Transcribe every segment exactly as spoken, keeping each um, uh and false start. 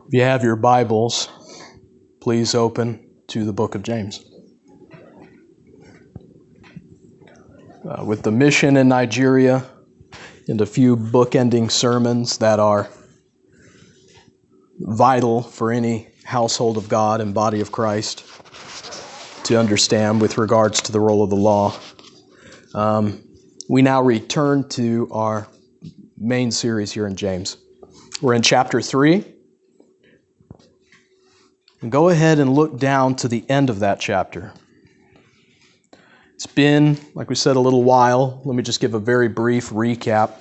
If you have your Bibles, please open to the book of James. Uh, with the mission in Nigeria and a few bookending sermons that are vital for any household of God and body of Christ to understand with regards to the role of the law, um, we now return to our main series here in James. We're in chapter three. And go ahead and look down to the end of that chapter. It's been, like we said, a little while. Let me just give a very brief recap.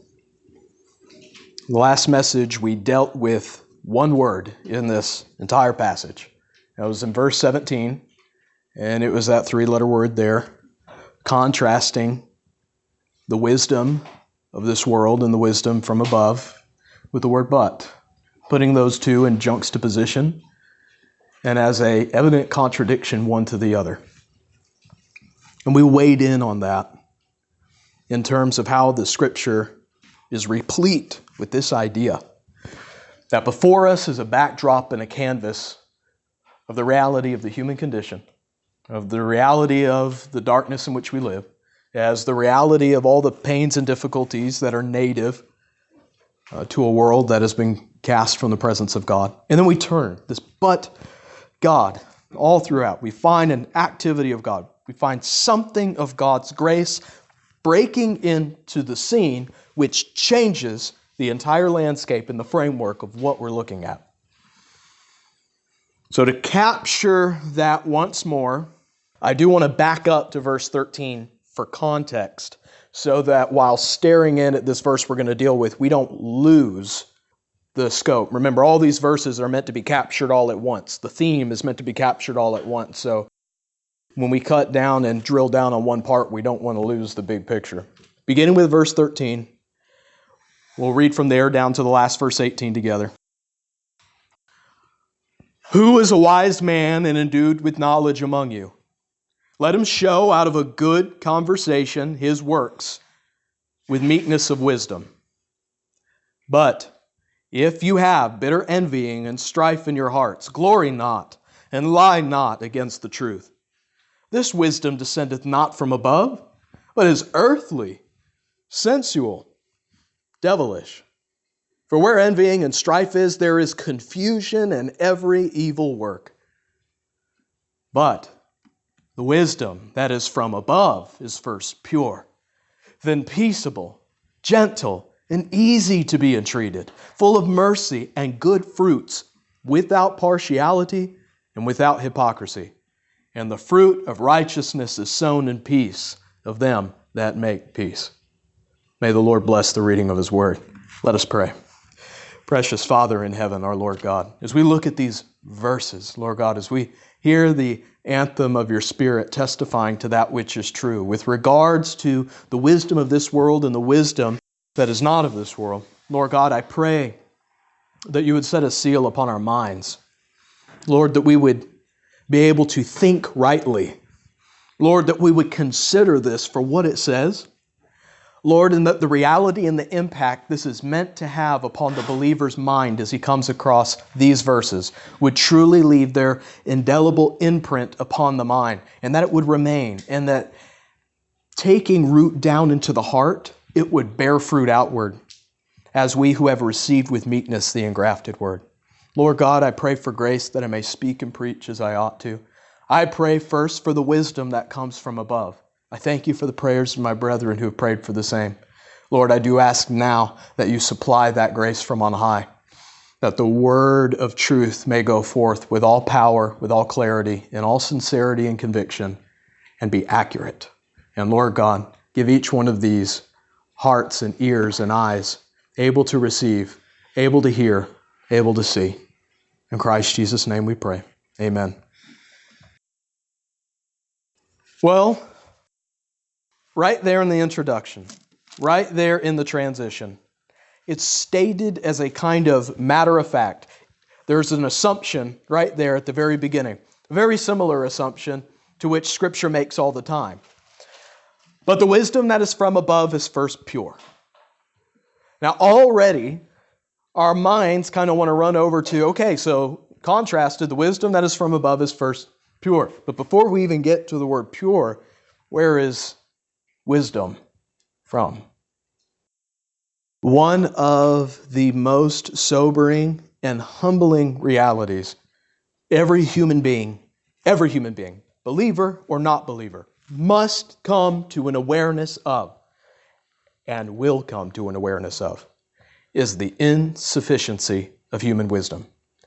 The last message, we dealt with one word in this entire passage. That was in verse seventeen, and it was that three-letter word there, contrasting the wisdom of this world and the wisdom from above with the word but, putting those two in juxtaposition and as a evident contradiction one to the other. And we weighed in on that in terms of how the Scripture is replete with this idea that before us is a backdrop and a canvas of the reality of the human condition, of the reality of the darkness in which we live, as the reality of all the pains and difficulties that are native uh, to a world that has been cast from the presence of God. And then we turn this but God all throughout. We find an activity of God. We find something of God's grace breaking into the scene, which changes the entire landscape and the framework of what we're looking at. So to capture that once more, I do want to back up to verse thirteen for context, so that while staring in at this verse we're going to deal with, we don't lose the scope. Remember, all these verses are meant to be captured all at once. The theme is meant to be captured all at once. So when we cut down and drill down on one part, we don't want to lose the big picture. Beginning with verse thirteen, we'll read from there down to the last verse eighteen together. Who is a wise man and endued with knowledge among you? Let him show out of a good conversation his works with meekness of wisdom. But if you have bitter envying and strife in your hearts, glory not, and lie not against the truth. This wisdom descendeth not from above, but is earthly, sensual, devilish. For where envying and strife is, there is confusion and every evil work. But the wisdom that is from above is first pure, then peaceable, gentle, and easy to be entreated, full of mercy and good fruits, without partiality and without hypocrisy. And the fruit of righteousness is sown in peace of them that make peace. May the Lord bless the reading of His word. Let us pray. Precious Father in heaven, our Lord God, as we look at these verses, Lord God, as we hear the anthem of your Spirit testifying to that which is true with regards to the wisdom of this world and the wisdom that is not of this world. Lord God, I pray that you would set a seal upon our minds. Lord, that we would be able to think rightly. Lord, that we would consider this for what it says. Lord, and that the reality and the impact this is meant to have upon the believer's mind as he comes across these verses would truly leave their indelible imprint upon the mind, and that it would remain, and that taking root down into the heart, it would bear fruit outward as we who have received with meekness the engrafted word. Lord God, I pray for grace that I may speak and preach as I ought to. I pray first for the wisdom that comes from above. I thank you for the prayers of my brethren who have prayed for the same. Lord, I do ask now that you supply that grace from on high, that the word of truth may go forth with all power, with all clarity, in all sincerity and conviction, and be accurate. And Lord God, give each one of these hearts and ears and eyes, able to receive, able to hear, able to see. In Christ Jesus' name we pray. Amen. Well, right there in the introduction, right there in the transition, it's stated as a kind of matter of fact. There's an assumption right there at the very beginning, a very similar assumption to which Scripture makes all the time. But the wisdom that is from above is first pure. Now already our minds kind of want to run over to, okay, so contrasted, the wisdom that is from above is first pure. But before we even get to the word pure, where is wisdom from? One of the most sobering and humbling realities every human being, every human being, believer or not believer, must come to an awareness of, and will come to an awareness of, is the insufficiency of human wisdom.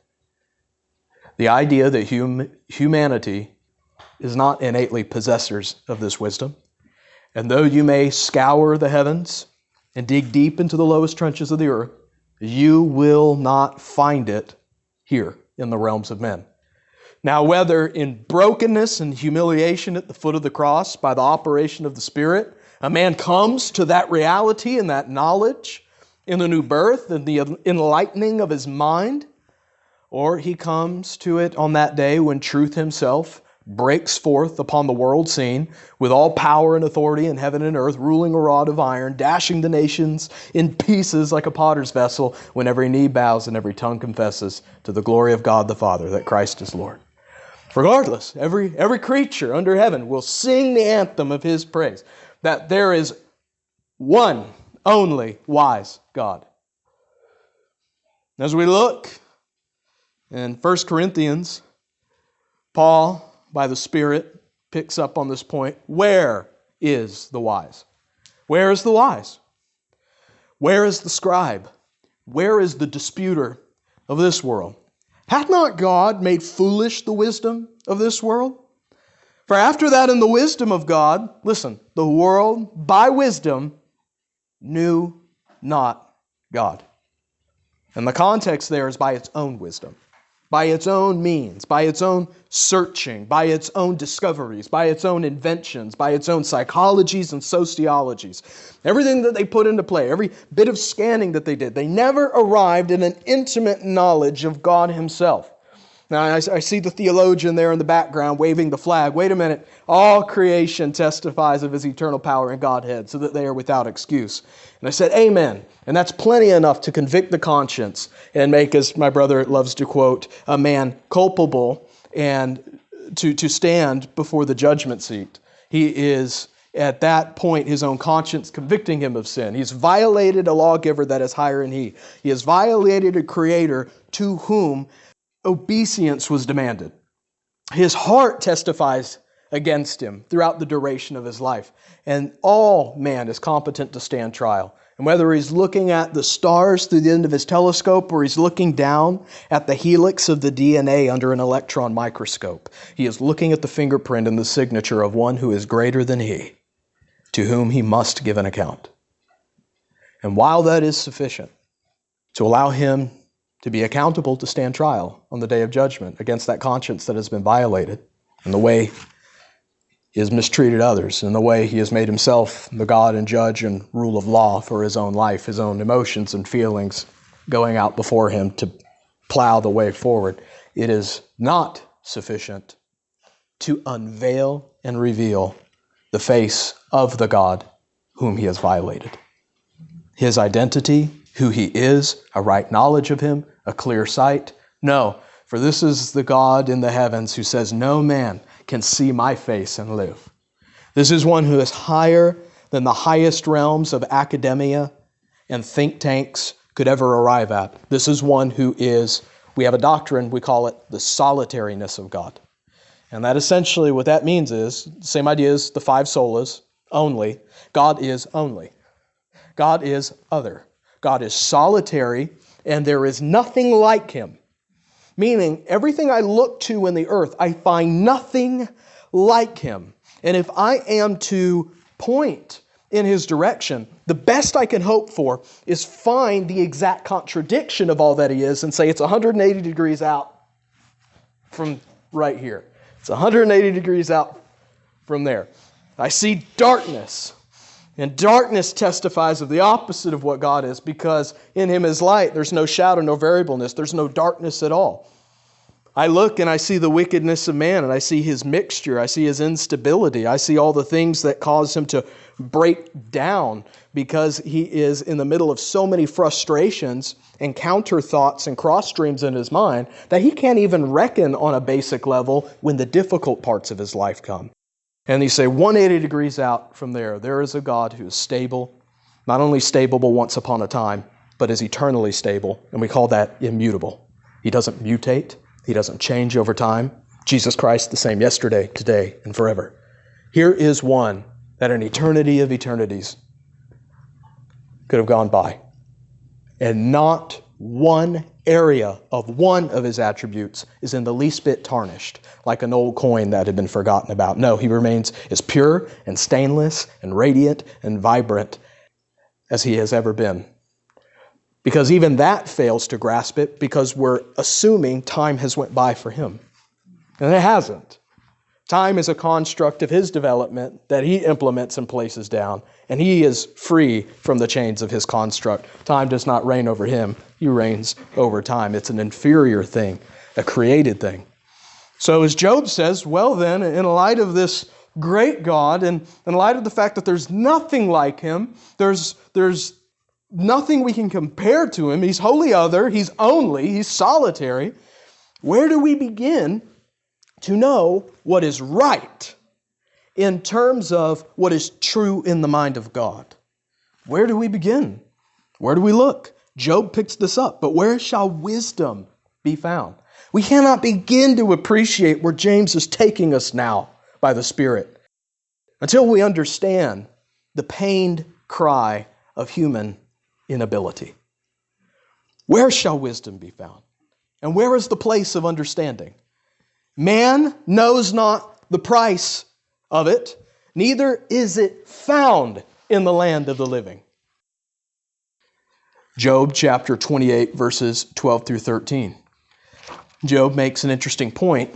The idea that hum- humanity is not innately possessors of this wisdom. And though you may scour the heavens and dig deep into the lowest trenches of the earth, you will not find it here in the realms of men. Now, whether in brokenness and humiliation at the foot of the cross by the operation of the Spirit, a man comes to that reality and that knowledge in the new birth and the enlightening of his mind, or he comes to it on that day when truth himself breaks forth upon the world scene with all power and authority in heaven and earth, ruling a rod of iron, dashing the nations in pieces like a potter's vessel, when every knee bows and every tongue confesses to the glory of God the Father that Christ is Lord. Regardless, every, every creature under heaven will sing the anthem of His praise, that there is one only wise God. As we look in First Corinthians, Paul, by the Spirit, picks up on this point. Where is the wise? Where is the wise? Where is the scribe? Where is the disputer of this world? Hath not God made foolish the wisdom of this world? For after that, in the wisdom of God, listen, the world by wisdom knew not God. And the context there is by its own wisdom, by its own means, by its own searching, by its own discoveries, by its own inventions, by its own psychologies and sociologies. Everything that they put into play, every bit of scanning that they did, they never arrived at an intimate knowledge of God Himself. Now, I, I see the theologian there in the background waving the flag. Wait a minute. All creation testifies of His eternal power and Godhead, so that they are without excuse. And I said, amen. And that's plenty enough to convict the conscience and make, as my brother loves to quote, a man culpable and to, to stand before the judgment seat. He is, at that point, his own conscience convicting him of sin. He's violated a lawgiver that is higher than he. He has violated a creator to whom obeisance was demanded. His heart testifies against him throughout the duration of his life. And all man is competent to stand trial. And whether he's looking at the stars through the end of his telescope or he's looking down at the helix of the D N A under an electron microscope, he is looking at the fingerprint and the signature of one who is greater than he, to whom he must give an account. And while that is sufficient to allow him to be accountable to stand trial on the day of judgment against that conscience that has been violated, and the way he has mistreated others, and the way he has made himself the God and judge and rule of law for his own life, his own emotions and feelings going out before him to plow the way forward, it is not sufficient to unveil and reveal the face of the God whom he has violated. His identity, who he is, a right knowledge of him, a clear sight. No, for this is the God in the heavens who says, no man can see my face and live. This is one who is higher than the highest realms of academia and think tanks could ever arrive at. This is one who is, we have a doctrine, we call it the solitariness of God. And that essentially what that means is, same idea as the five solas, only. God is only. God is other. God is solitary, and there is nothing like Him. Meaning, everything I look to in the earth, I find nothing like Him. And if I am to point in His direction, the best I can hope for is find the exact contradiction of all that He is and say it's one hundred eighty degrees out from right here. It's one hundred eighty degrees out from there. I see darkness. And darkness testifies of the opposite of what God is, because in Him is light. There's no shadow, no variableness. There's no darkness at all. I look and I see the wickedness of man, and I see his mixture. I see his instability. I see all the things that cause him to break down because he is in the middle of so many frustrations and counter thoughts and cross streams in his mind that he can't even reckon on a basic level when the difficult parts of his life come. And you say one hundred eighty degrees out from there, there is a God who is stable, not only stable once upon a time, but is eternally stable. And we call that immutable. He doesn't mutate. He doesn't change over time. Jesus Christ the same yesterday, today, and forever. Here is one that an eternity of eternities could have gone by. And not one area of one of his attributes is in the least bit tarnished, like an old coin that had been forgotten about. No, he remains as pure and stainless and radiant and vibrant as he has ever been. Because even that fails to grasp it because we're assuming time has went by for him. And it hasn't. Time is a construct of his development that he implements and places down. And he is free from the chains of his construct. Time does not reign over him. He reigns over time. It's an inferior thing, a created thing. So as Job says, well then, in light of this great God, and in light of the fact that there's nothing like him, there's there's nothing we can compare to him. He's wholly other. He's only. He's solitary. Where do we begin to know what is right in terms of what is true in the mind of God? Where do we begin? Where do we look? Job picks this up. But where shall wisdom be found? We cannot begin to appreciate where James is taking us now by the Spirit until we understand the pained cry of human inability. Where shall wisdom be found? And where is the place of understanding? Man knows not the price of it, neither is it found in the land of the living. Job chapter twenty-eight, verses twelve through thirteen. Job makes an interesting point.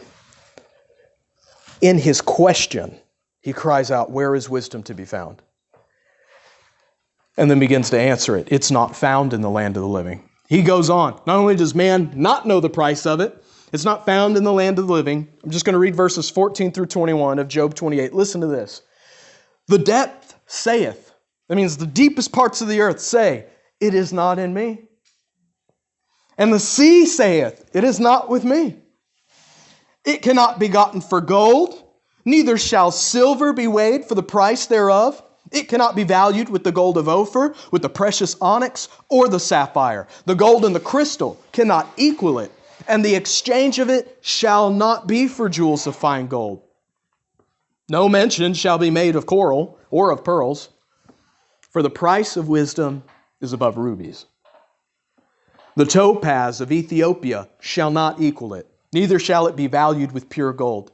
In his question, he cries out, where is wisdom to be found? And then begins to answer it. It's not found in the land of the living. He goes on. Not only does man not know the price of it, it's not found in the land of the living. I'm just going to read verses fourteen through twenty-one of Job twenty-eight. Listen to this. The depth saith, that means the deepest parts of the earth say, it is not in me. And the sea saith, it is not with me. It cannot be gotten for gold, neither shall silver be weighed for the price thereof. It cannot be valued with the gold of Ophir, with the precious onyx, or the sapphire. The gold and the crystal cannot equal it, and the exchange of it shall not be for jewels of fine gold. No mention shall be made of coral or of pearls, for the price of wisdom is above rubies. The topaz of Ethiopia shall not equal it, neither shall it be valued with pure gold.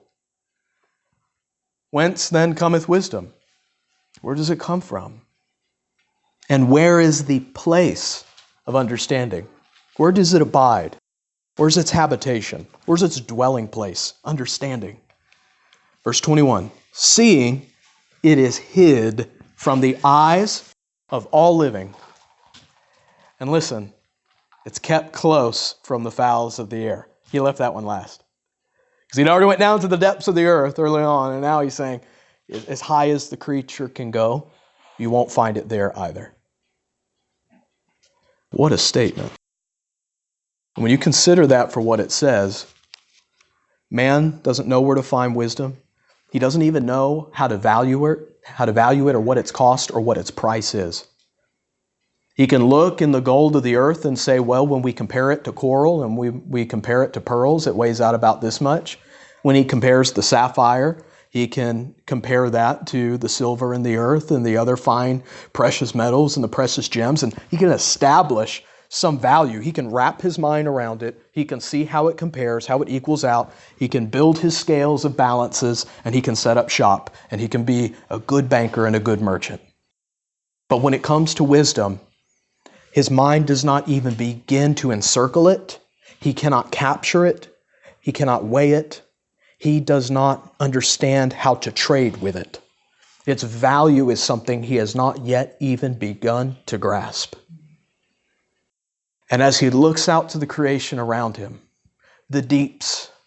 Whence then cometh wisdom? Where does it come from? And where is the place of understanding? Where does it abide? Where's its habitation? Where's its dwelling place? Understanding. Verse twenty-one, seeing it is hid from the eyes of all living. And listen, it's kept close from the fowls of the air. He left that one last. Because he'd already went down to the depths of the earth early on, and now he's saying, as high as the creature can go, you won't find it there either. What a statement. When you consider that for what it says, man doesn't know where to find wisdom. He doesn't even know how to value it, how to value it or what its cost or what its price is. He can look in the gold of the earth and say, well, when we compare it to coral and we, we compare it to pearls, it weighs out about this much. When he compares the sapphire, he can compare that to the silver and the earth and the other fine precious metals and the precious gems, and he can establish some value. He can wrap his mind around it. He can see how it compares, how it equals out. He can build his scales of balances, and he can set up shop, and he can be a good banker and a good merchant. But when it comes to wisdom, his mind does not even begin to encircle it. He cannot capture it. He cannot weigh it. He does not understand how to trade with it. Its value is something he has not yet even begun to grasp. And as he looks out to the creation around him, the deeps,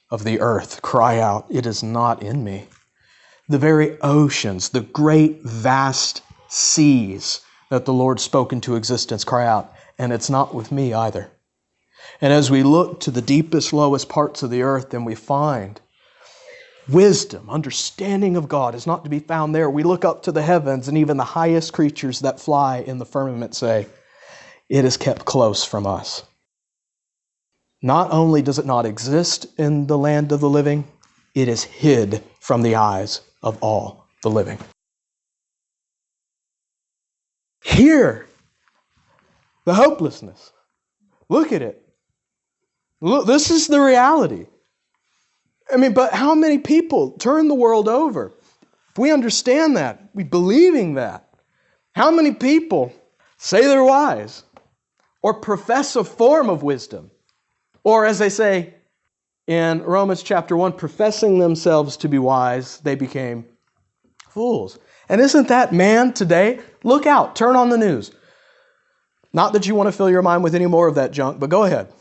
of the earth cry out, "It is not in me." The very oceans, the great vast seas that the Lord spoke into existence cry out, "And it's not with me either." And as we look to the deepest, lowest parts of the earth, and we find wisdom, understanding of God is not to be found there. We look up to the heavens, and even the highest creatures that fly in the firmament say, "It is kept close from us." Not only does it not exist in the land of the living, it is hid from the eyes of all the living. Here, the hopelessness. Look at it. Look, this is the reality. I mean, but how many people turn the world over? If we understand that, we believing that, how many people say they're wise or profess a form of wisdom? Or as they say in Romans chapter one, professing themselves to be wise, they became fools. And isn't that man today? Look out, turn on the news. Not that you want to fill your mind with any more of that junk, but go ahead.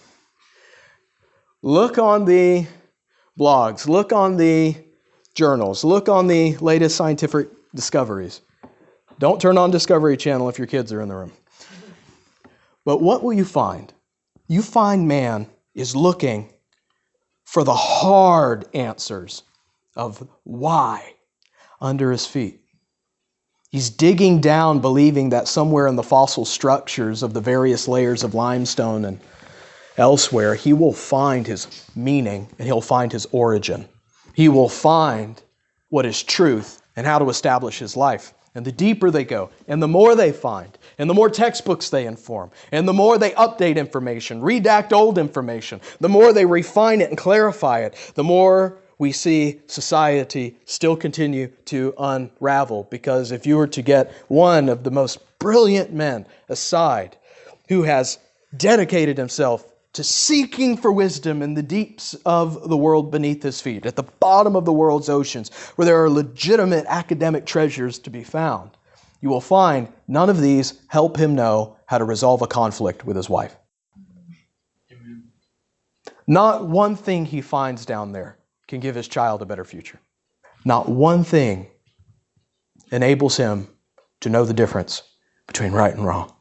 Look on the blogs, look on the journals, look on the latest scientific discoveries. Don't turn on Discovery Channel if your kids are in the room. But what will you find? You find man is looking for the hard answers of why under his feet. He's digging down, believing that somewhere in the fossil structures of the various layers of limestone and elsewhere, he will find his meaning and he'll find his origin. He will find what is truth and how to establish his life. And the deeper they go, and the more they find, and the more textbooks they inform, and the more they update information, redact old information, the more they refine it and clarify it, the more we see society still continue to unravel. Because if you were to get one of the most brilliant men aside, who has dedicated himself to seeking for wisdom in the deeps of the world beneath his feet, at the bottom of the world's oceans, where there are legitimate academic treasures to be found, you will find none of these help him know how to resolve a conflict with his wife. Amen. Not one thing he finds down there can give his child a better future. Not one thing enables him to know the difference between right and wrong.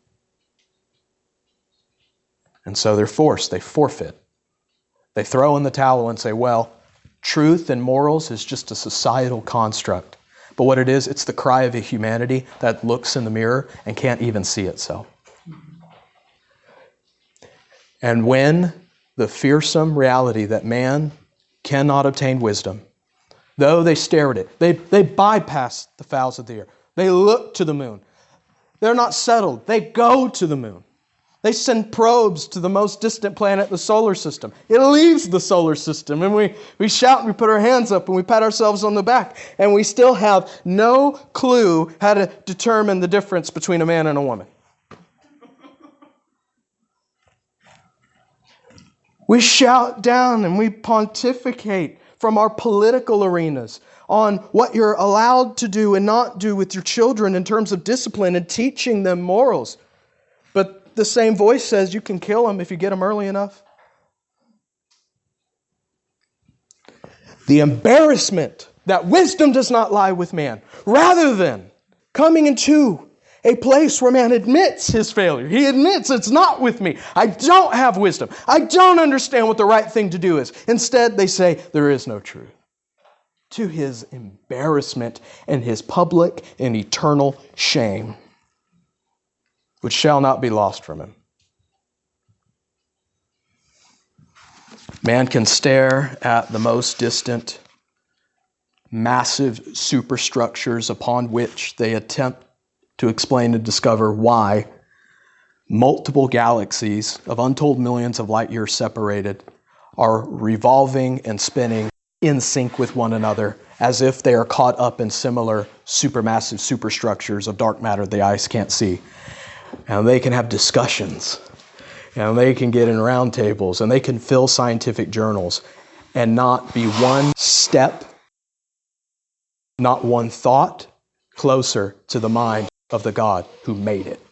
And so they're forced, they forfeit. They throw in the towel and say, well, truth and morals is just a societal construct. But what it is, it's the cry of a humanity that looks in the mirror and can't even see itself. And when the fearsome reality that man cannot obtain wisdom, though they stare at it, they, they bypass the fowls of the air, they look to the moon. They're not settled, they go to the moon. They send probes to the most distant planet, the solar system. It leaves the solar system, and we, we shout and we put our hands up and we pat ourselves on the back, and we still have no clue how to determine the difference between a man and a woman. We shout down and we pontificate from our political arenas on what you're allowed to do and not do with your children in terms of discipline and teaching them morals. But the same voice says you can kill them if you get them early enough. The embarrassment that wisdom does not lie with man, rather than coming into a place where man admits his failure. He admits it's not with me. I don't have wisdom. I don't understand what the right thing to do is. Instead, they say there is no truth. To his embarrassment and his public and eternal shame, which shall not be lost from him. Man can stare at the most distant, massive superstructures upon which they attempt to explain and discover why multiple galaxies of untold millions of light years separated are revolving and spinning in sync with one another, as if they are caught up in similar supermassive superstructures of dark matter the eyes can't see. And they can have discussions, and they can get in round tables, and they can fill scientific journals, and not be one step, not one thought closer to the mind of the God who made it.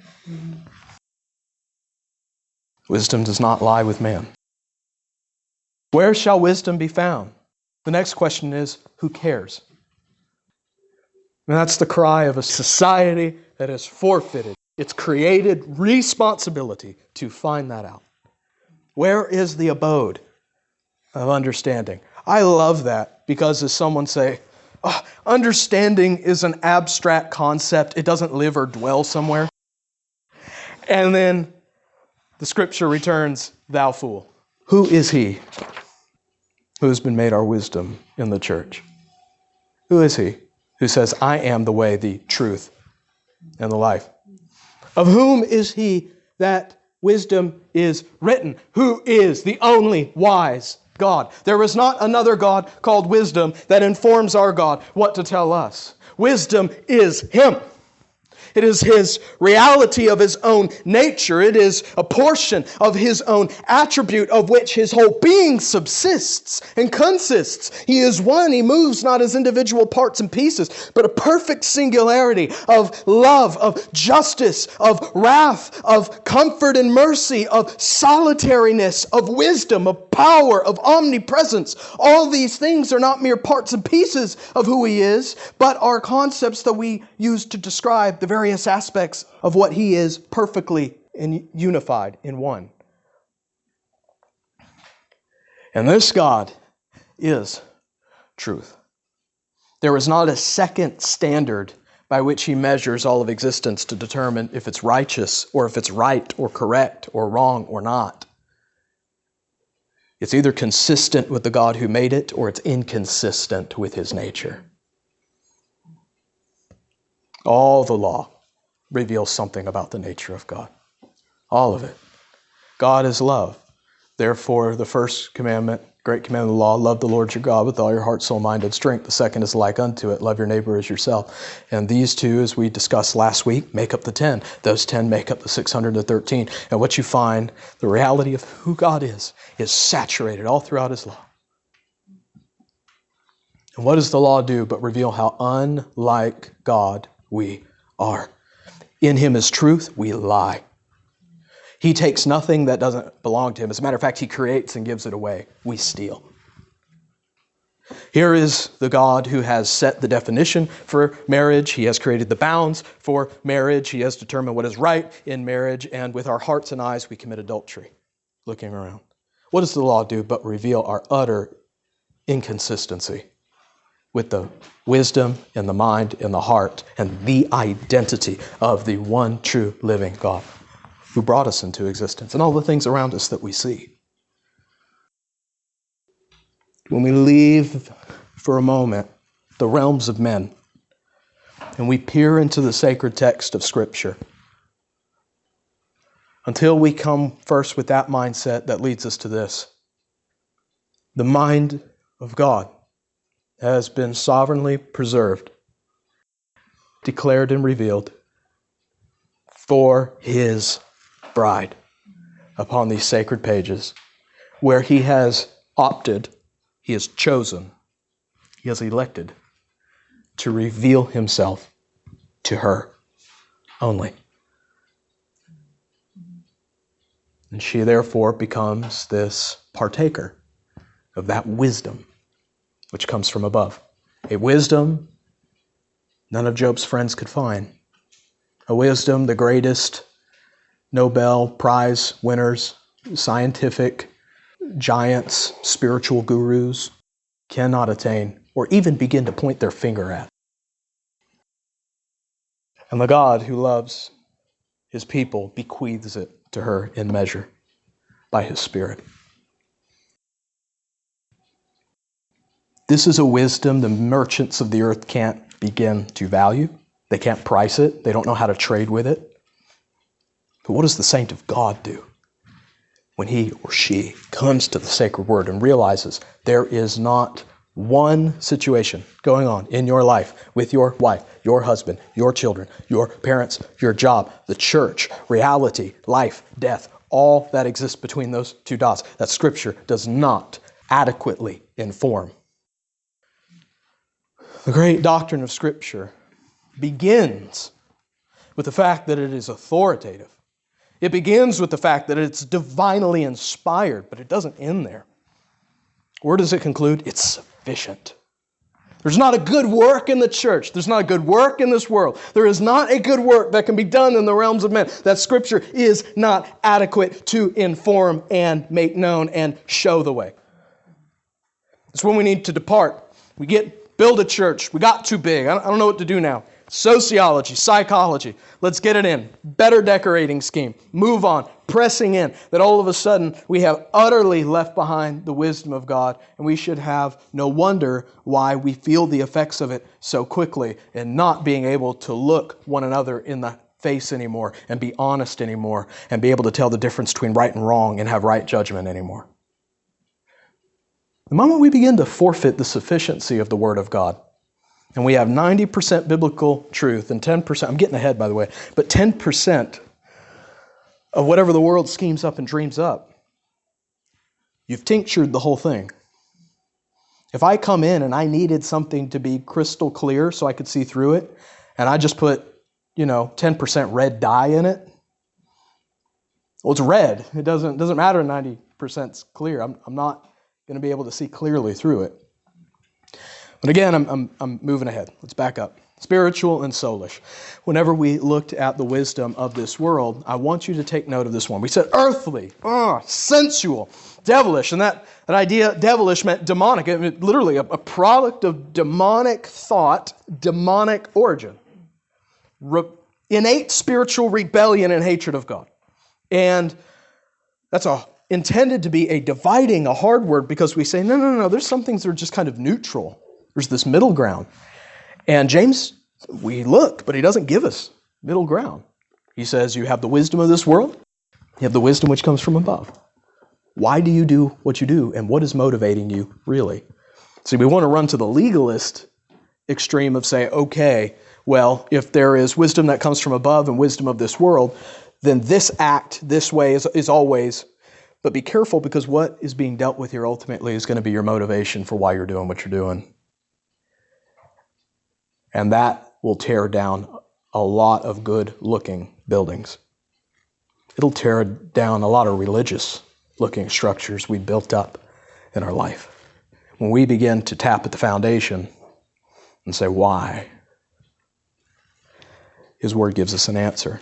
Wisdom does not lie with man. Where shall wisdom be found? The next question is, who cares? And that's the cry of a society that has forfeited its created responsibility to find that out. Where is the abode of understanding? I love that because as someone say, oh, understanding is an abstract concept. It doesn't live or dwell somewhere. And then the scripture returns, thou fool. Who is he who has been made our wisdom in the church? Who is he who says, I am the way, the truth, and the life? Of whom is he that wisdom is written? Who is the only wise God? There is not another God called wisdom that informs our God what to tell us. Wisdom is him. It is his reality of his own nature. It is a portion of his own attribute of which his whole being subsists and consists. He is one. He moves not as individual parts and pieces, but a perfect singularity of love, of justice, of wrath, of comfort and mercy, of solitariness, of wisdom, of power, of omnipresence. All these things are not mere parts and pieces of who he is, but are concepts that we use to describe the very aspects of what he is perfectly and unified in one. And this God is truth. There is not a second standard by which he measures all of existence to determine if it's righteous or if it's right or correct or wrong or not. It's either consistent with the God who made it or it's inconsistent with his nature. All the law reveals something about the nature of God. All of it. God is love. Therefore, the first commandment, great commandment of the law, love the Lord your God with all your heart, soul, mind, and strength. The second is like unto it, love your neighbor as yourself. And these two, as we discussed last week, make up the ten. Those ten make up the six hundred thirteen. And what you find, the reality of who God is, is saturated all throughout his law. And what does the law do but reveal how unlike God we are? In him is truth, we lie. He takes nothing that doesn't belong to him. As a matter of fact, he creates and gives it away. We steal. Here is the God who has set the definition for marriage. He has created the bounds for marriage. He has determined what is right in marriage. And with our hearts and eyes, we commit adultery, looking around. What does the law do but reveal our utter inconsistency with the wisdom and the mind and the heart and the identity of the one true living God who brought us into existence and all the things around us that we see. When we leave for a moment the realms of men and we peer into the sacred text of Scripture, until we come first with that mindset that leads us to this: the mind of God has been sovereignly preserved, declared and revealed for his bride upon these sacred pages, where he has opted, he has chosen, he has elected to reveal himself to her only. And she therefore becomes this partaker of that wisdom which comes from above. A wisdom none of Job's friends could find. A wisdom the greatest Nobel Prize winners, scientific giants, spiritual gurus cannot attain or even begin to point their finger at. And the God who loves his people bequeaths it to her in measure by his Spirit. This is a wisdom the merchants of the earth can't begin to value. They can't price it. They don't know how to trade with it. But what does the saint of God do when he or she comes to the sacred word and realizes there is not one situation going on in your life with your wife, your husband, your children, your parents, your job, the church, reality, life, death, all that exists between those two dots that Scripture does not adequately inform? The great doctrine of Scripture begins with the fact that it is authoritative. It begins with the fact that it's divinely inspired, but it doesn't end there. Where does it conclude? It's sufficient. There's not a good work in the church. There's not a good work in this world. There is not a good work that can be done in the realms of men. That Scripture is not adequate to inform and make known and show the way. It's when we need to depart. We get, build a church. We got too big. I don't, I don't know what to do now. Sociology, psychology. Let's get it in. Better decorating scheme. Move on. Pressing in. That all of a sudden we have utterly left behind the wisdom of God, and we should have no wonder why we feel the effects of it so quickly and not being able to look one another in the face anymore and be honest anymore and be able to tell the difference between right and wrong and have right judgment anymore. The moment we begin to forfeit the sufficiency of the Word of God, and we have ninety percent biblical truth and ten percent, I'm getting ahead by the way, but ten percent of whatever the world schemes up and dreams up, you've tinctured the whole thing. If I come in and I needed something to be crystal clear so I could see through it, and I just put, you know, ten percent red dye in it, well, it's red. It doesn't, doesn't matter ninety percent's clear. I'm, I'm not going to be able to see clearly through it. But again, I'm, I'm, I'm moving ahead. Let's back up. Spiritual and soulish. Whenever we looked at the wisdom of this world, I want you to take note of this one. We said earthly, oh, sensual, devilish. And that, that idea, devilish, meant demonic. It meant literally a, a product of demonic thought, demonic origin. Re- innate spiritual rebellion and hatred of God. And that's a, intended to be a dividing, a hard word, because we say, no, no, no, there's some things that are just kind of neutral. There's this middle ground. And James, we looked, but he doesn't give us middle ground. He says you have the wisdom of this world, you have the wisdom which comes from above. Why do you do what you do, and what is motivating you really? See, we want to run to the legalist extreme of say, okay, well, if there is wisdom that comes from above and wisdom of this world, then this act this way is, is always, but be careful, because what is being dealt with here ultimately is going to be your motivation for why you're doing what you're doing. And that will tear down a lot of good-looking buildings. It'll tear down a lot of religious-looking structures we built up in our life. When we begin to tap at the foundation and say, why? His Word gives us an answer.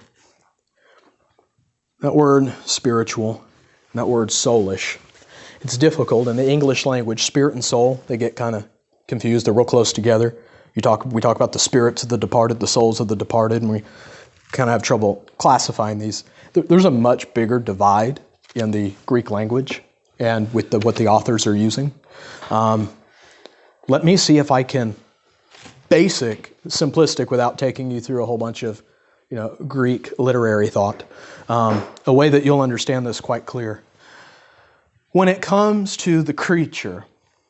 That word spiritual, that word soulish, it's difficult. In the English language, spirit and soul, they get kind of confused. They're real close together. You talk, we talk about the spirits of the departed, the souls of the departed, and we kind of have trouble classifying these. There's a much bigger divide in the Greek language and with the, what the authors are using. Um, let me see if I can basic, simplistic, without taking you through a whole bunch of, you know, Greek literary thought, um, a way that you'll understand this quite clear. When it comes to the creature,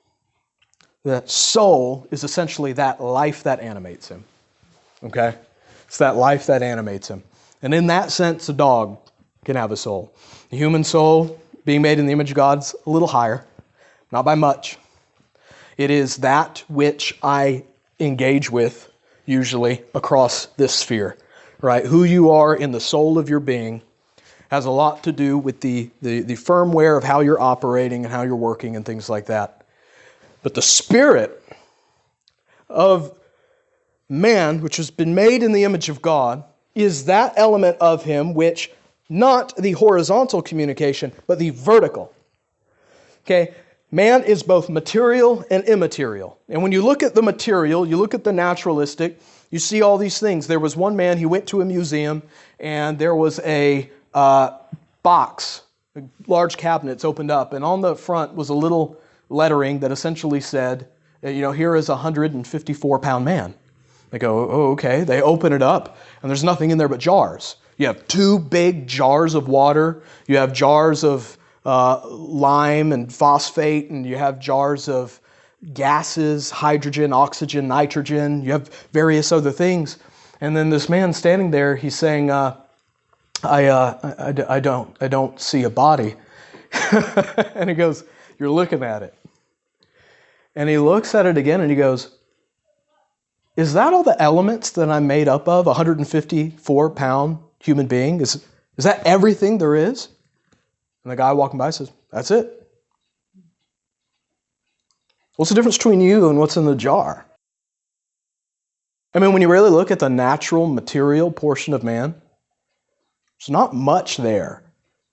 that soul is essentially that life that animates him. Okay? It's that life that animates him. And in that sense, a dog can have a soul. The human soul, being made in the image of God, is a little higher, not by much. It is that which I engage with, usually, across this sphere. Right? Who you are in the soul of your being has a lot to do with the, the, the firmware of how you're operating and how you're working and things like that. But the spirit of man, which has been made in the image of God, is that element of him which, not the horizontal communication, but the vertical. Okay? Man is both material and immaterial. And when you look at the material, you look at the naturalistic, you see all these things. There was one man, he went to a museum, and there was a uh, box, a large cabinets opened up, and on the front was a little lettering that essentially said, you know, here is a one hundred fifty-four pound man. They go, oh, okay. They open it up, and there's nothing in there but jars. You have two big jars of water. You have jars of uh, lime and phosphate, and you have jars of gases, hydrogen, oxygen, nitrogen. You have various other things. And then this man standing there, he's saying, uh, I, uh, I, I, don't, I don't see a body. And he goes, you're looking at it. And he looks at it again and he goes, is that all the elements that I'm made up of, a one hundred fifty-four pound human being? Is, is that everything there is? And the guy walking by says, that's it. What's the difference between you and what's in the jar? I mean, when you really look at the natural, material portion of man, there's not much there.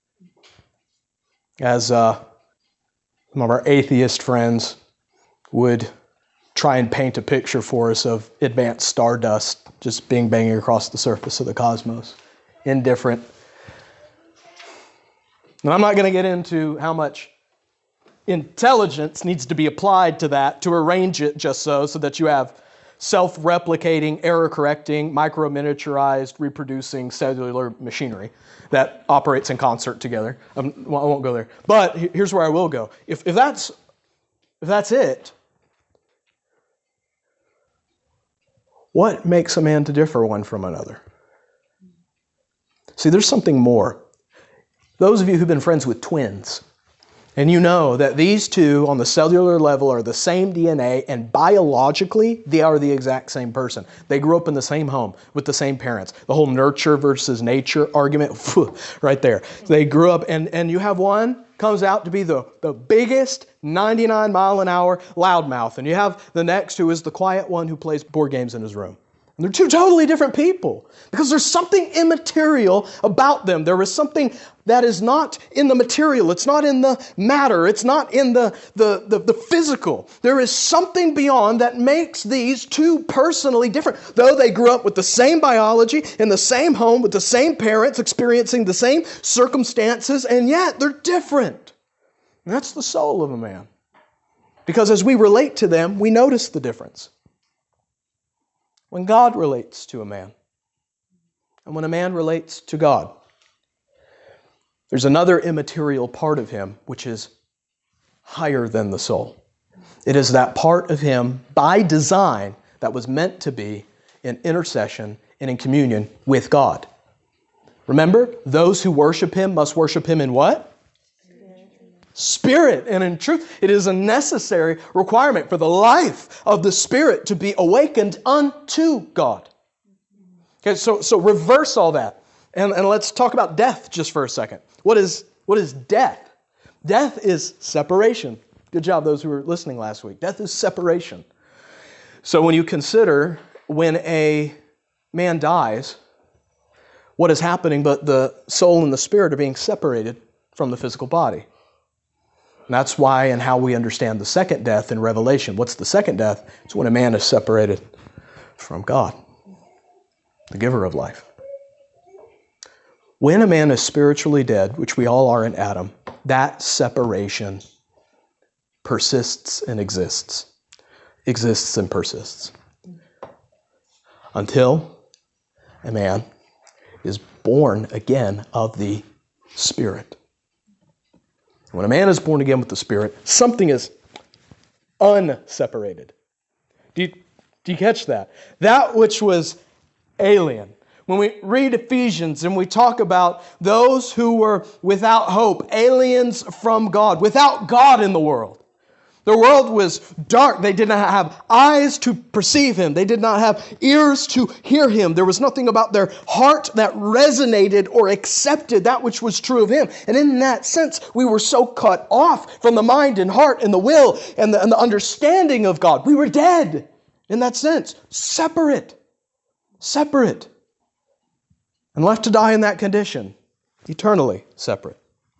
As uh, some of our atheist friends would try and paint a picture for us of advanced stardust just being banging across the surface of the cosmos. Indifferent. And I'm not going to get into how much intelligence needs to be applied to that to arrange it just so, so that you have self-replicating, error-correcting, micro-miniaturized, reproducing cellular machinery that operates in concert together. I'm, well, I won't go there. But here's where I will go. If, if that's if that's it, what makes a man to differ one from another? See, there's something more. Those of you who've been friends with twins, and you know that these two on the cellular level are the same D N A, and biologically, they are the exact same person. They grew up in the same home with the same parents. The whole nurture versus nature argument, phew, right there. They grew up, and, and you have one comes out to be the, the biggest ninety-nine mile an hour loudmouth, and you have the next who is the quiet one who plays board games in his room. And they're two totally different people because there's something immaterial about them. There is something that is not in the material. It's not in the matter. It's not in the, the, the, the physical. There is something beyond that makes these two personally different. Though they grew up with the same biology, in the same home, with the same parents, experiencing the same circumstances, and yet they're different. And that's the soul of a man. Because as we relate to them, we notice the difference. When God relates to a man, and when a man relates to God, there's another immaterial part of him which is higher than the soul. It is that part of him by design that was meant to be in intercession and in communion with God. Remember, those who worship him must worship him in what? Spirit and in truth. It is a necessary requirement for the life of the Spirit to be awakened unto God. Okay, so, so reverse all that. And, and let's talk about death just for a second. What is, what is death? Death is separation. Good job, those who were listening last week. Death is separation. So when you consider when a man dies, what is happening but the soul and the spirit are being separated from the physical body. And that's why and how we understand the second death in Revelation. What's the second death? It's when a man is separated from God, the giver of life. When a man is spiritually dead, which we all are in Adam, that separation persists and exists. Exists and persists. Until a man is born again of the Spirit. When a man is born again with the Spirit, something is unseparated. Do you, do you catch that? That which was alien. When we read Ephesians and we talk about those who were without hope, aliens from God, without God in the world. The world was dark. They did not have eyes to perceive Him. They did not have ears to hear Him. There was nothing about their heart that resonated or accepted that which was true of Him. And in that sense, we were so cut off from the mind and heart and the will and the, and the understanding of God. We were dead in that sense. Separate. Separate. And left to die in that condition. Eternally separate.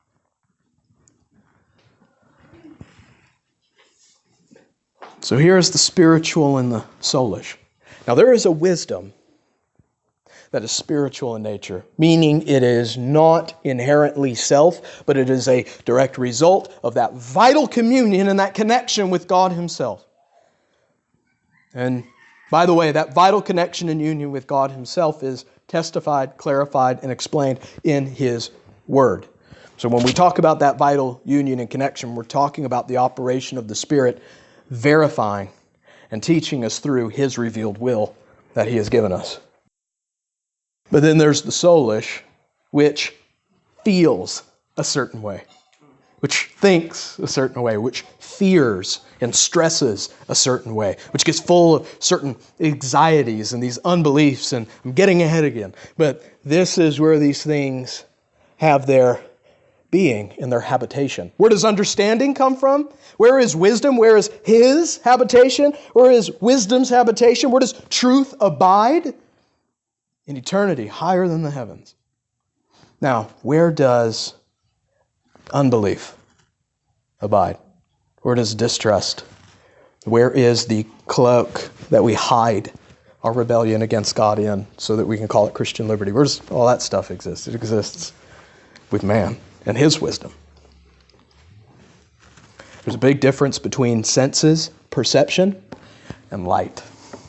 So here is the spiritual and the soulish. Now there is a wisdom that is spiritual in nature, meaning it is not inherently self, but it is a direct result of that vital communion and that connection with God Himself. And by the way, that vital connection and union with God Himself is testified, clarified, and explained in His Word. So when we talk about that vital union and connection, we're talking about the operation of the Spirit verifying and teaching us through His revealed will that He has given us. But then there's the soulish, which feels a certain way, which thinks a certain way, which fears and stresses a certain way, which gets full of certain anxieties and these unbeliefs, and I'm getting ahead again. But this is where these things have their being in their habitation. Where does understanding come from? Where is wisdom? Where is his habitation? Where is wisdom's habitation? Where does truth abide? In eternity, higher than the heavens. Now, where does unbelief abide? Where does distrust? Where is the cloak that we hide our rebellion against God in so that we can call it Christian liberty? Where does all that stuff exist? It exists with man and his wisdom. There's a big difference between senses, perception, and light.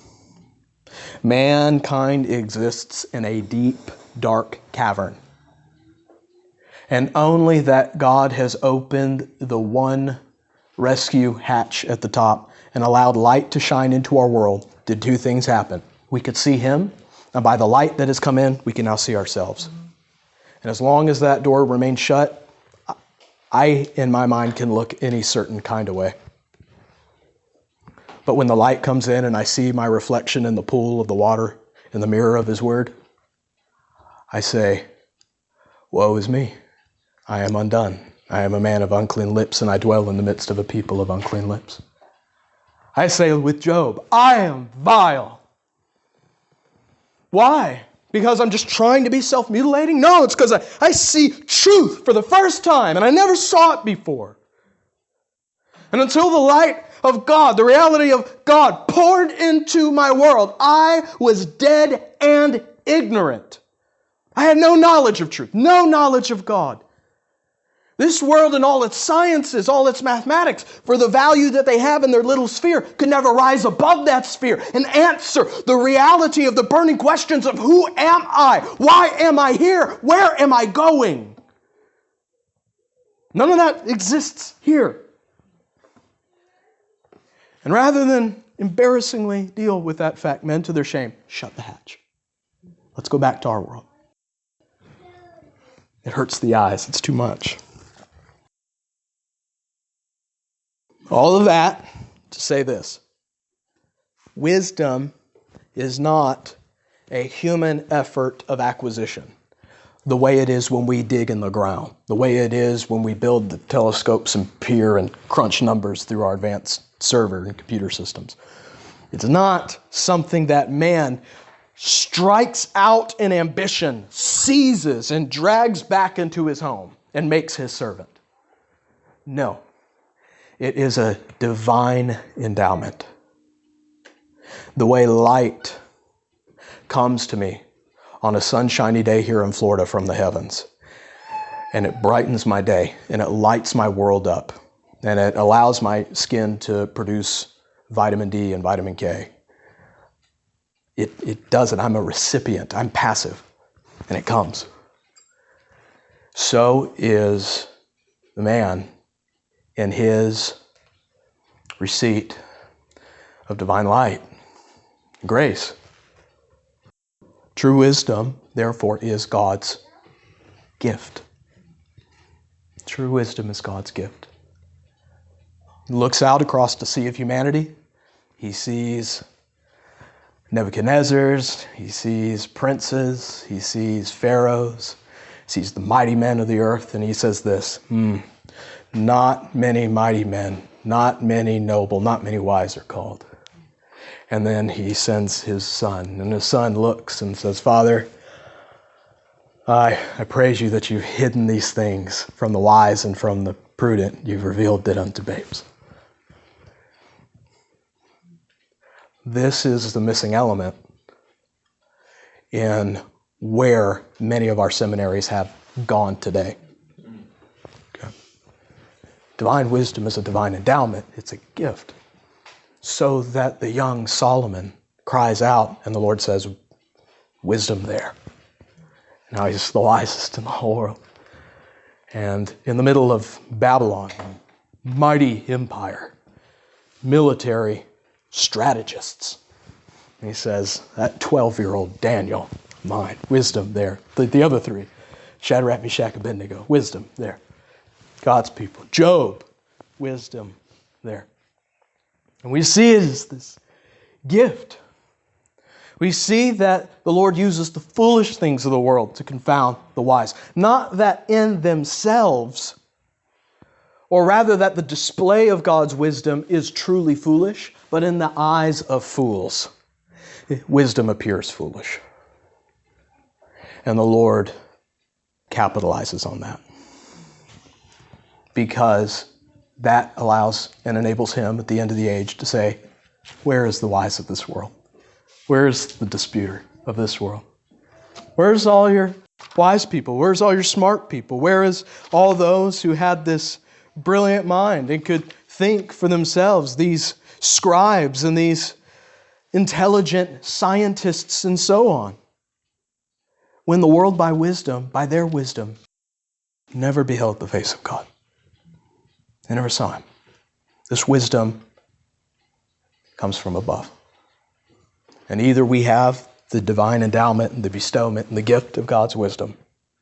Mankind exists in a deep, dark cavern. And only that God has opened the one rescue hatch at the top and allowed light to shine into our world did two things happen. We could see Him, and by the light that has come in, we can now see ourselves. And as long as that door remains shut, I, in my mind, can look any certain kind of way. But when the light comes in and I see my reflection in the pool of the water, in the mirror of His Word, I say, woe is me. I am undone. I am a man of unclean lips, and I dwell in the midst of a people of unclean lips. I say with Job, I am vile. Why? Because I'm just trying to be self-mutilating? No, it's because I, I see truth for the first time, and I never saw it before. And until the light of God, the reality of God poured into my world, I was dead and ignorant. I had no knowledge of truth, no knowledge of God. This world and all its sciences, all its mathematics, for the value that they have in their little sphere, could never rise above that sphere and answer the reality of the burning questions of who am I? Why am I here? Where am I going? None of that exists here. And rather than embarrassingly deal with that fact, men to their shame, shut the hatch. Let's go back to our world. It hurts the eyes. It's too much. All of that to say this. Wisdom is not a human effort of acquisition, the way it is when we dig in the ground, the way it is when we build the telescopes and peer and crunch numbers through our advanced server and computer systems. It's not something that man strikes out in ambition, seizes, and drags back into his home and makes his servant. No. It is a divine endowment. The way light comes to me on a sunshiny day here in Florida from the heavens, and it brightens my day, and it lights my world up, and it allows my skin to produce vitamin D and vitamin K. It, it does it. I'm a recipient. I'm passive, and it comes. So is the man in his receipt of divine light, grace. True wisdom, therefore, is God's gift. True wisdom is God's gift. He looks out across the sea of humanity. He sees Nebuchadnezzar's, he sees princes, he sees pharaohs, he sees the mighty men of the earth, and he says this, hmm, not many mighty men, not many noble, not many wise are called. And then he sends his son, and his son looks and says, Father, I, I praise you that you've hidden these things from the wise and from the prudent. You've revealed it unto babes. This is the missing element in where many of our seminaries have gone today. Divine wisdom is a divine endowment. It's a gift. So that the young Solomon cries out and the Lord says, wisdom there. Now he's the wisest in the whole world. And in the middle of Babylon, mighty empire, military strategists. And he says, that twelve-year-old Daniel, mine, wisdom there. The, the other three, Shadrach, Meshach, Abednego, wisdom there. God's people. Job, wisdom there. And we see it as this gift. We see that the Lord uses the foolish things of the world to confound the wise. Not that in themselves, or rather that the display of God's wisdom is truly foolish, but in the eyes of fools, wisdom appears foolish. And the Lord capitalizes on that, because that allows and enables Him at the end of the age to say, where is the wise of this world? Where is the disputer of this world? Where's all your wise people? Where's all your smart people? Where is all those who had this brilliant mind and could think for themselves, these scribes and these intelligent scientists and so on? When the world by wisdom, by their wisdom, never beheld the face of God. They never saw Him. This wisdom comes from above. And either we have the divine endowment and the bestowment and the gift of God's wisdom.